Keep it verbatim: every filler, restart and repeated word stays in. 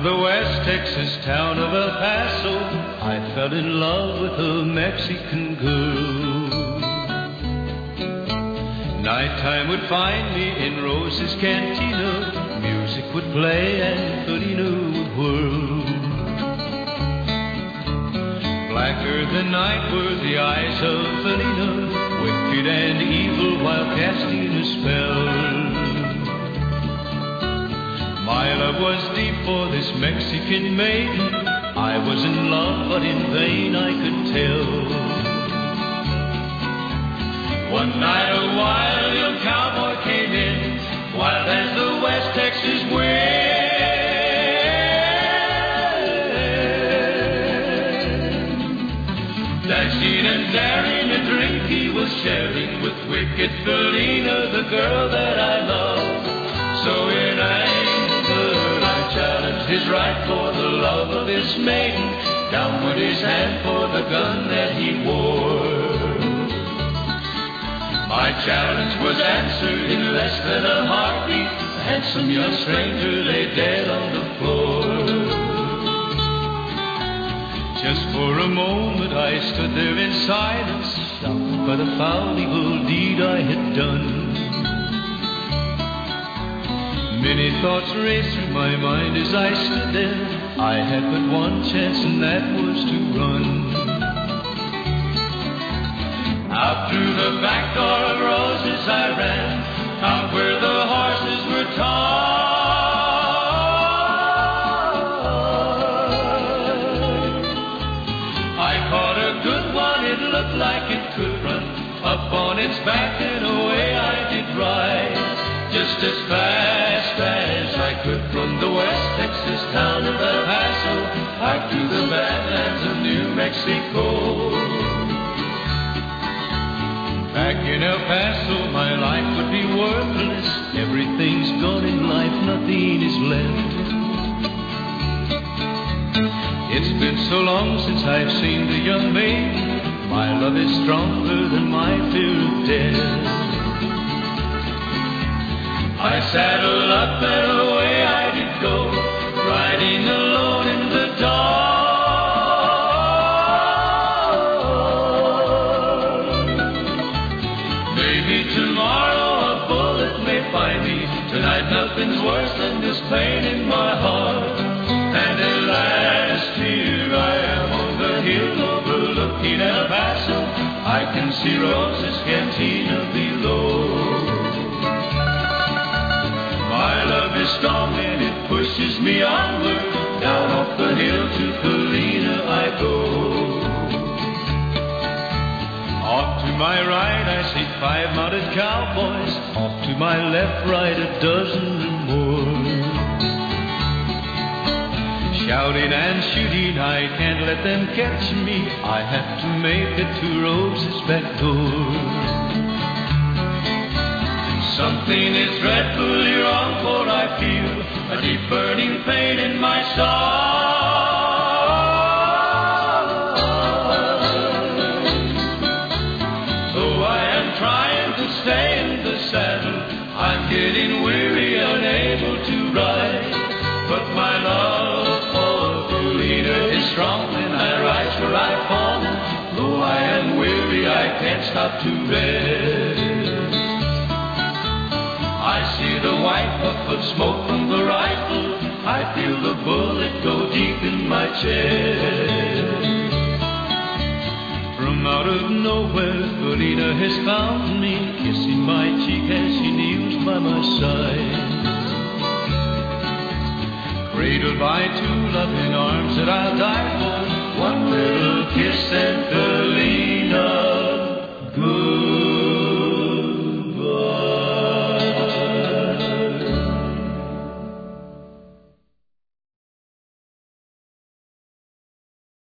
the West Texas town of El Paso, I fell in love with a Mexican girl. Nighttime would find me in Rose's Cantina. Music would play and Felina would whirl. Blacker than night were the eyes of Felina, wicked and evil while casting a spell. My love was deep for this Mexican maiden. I was in love, but in vain I could tell. One night a wild young cowboy came in, wild as the West Texas wind. Dashing and daring, a drink he was sharing with wicked Felina, the girl that I love. So in anger I challenged his right for the love of this maiden. Down went his hand for the gun that he wore. My challenge was answered in less than a heartbeat. A handsome young stranger lay dead on the floor. Just for a moment I stood there in silence, shocked by the foul evil deed I had done. Many thoughts raced through my mind as I stood there. I had but one chance, and that was to run. Out through the back door of Roses I ran, out where the horses were tied. I caught a good one, it looked like it could run. Up on its back and away I did ride, just as fast as I could from the West Texas town of El Paso out to the badlands of New Mexico. Back in El Paso, my life would be worthless. Everything's gone in life, nothing is left. It's been so long since I've seen the young maiden. My love is stronger than my fear of death. I saddled up and away I did go, riding alone in the dark. Maybe tomorrow a bullet may find me. Tonight nothing's worse than this pain in my heart. And at last here I am on the hill overlooking El Paso. I can see Rose's Cantina below. My love is strong and it pushes me onward. Down off the hill to Felina I go. Off to my right I see five mounted cowboys. Off to my left, right, a dozen or more. Shouting and shooting, I can't let them catch me. I have to make it to Rose's back door. Something is dreadfully wrong, for I feel a deep burning pain in my soul. Though I am trying to stay in the saddle, I'm getting weary, unable to ride. But my love for Felina is strong, and I rise where I've fallen. Though I am weary, I can't stop to rest. I see the white puff of smoke from the rifle. I feel the bullet go deep in my chest. From out of nowhere, Felina has found me, kissing my cheek as she kneels by my side. Cradled by two loving arms that I'll die for, one little kiss and Felina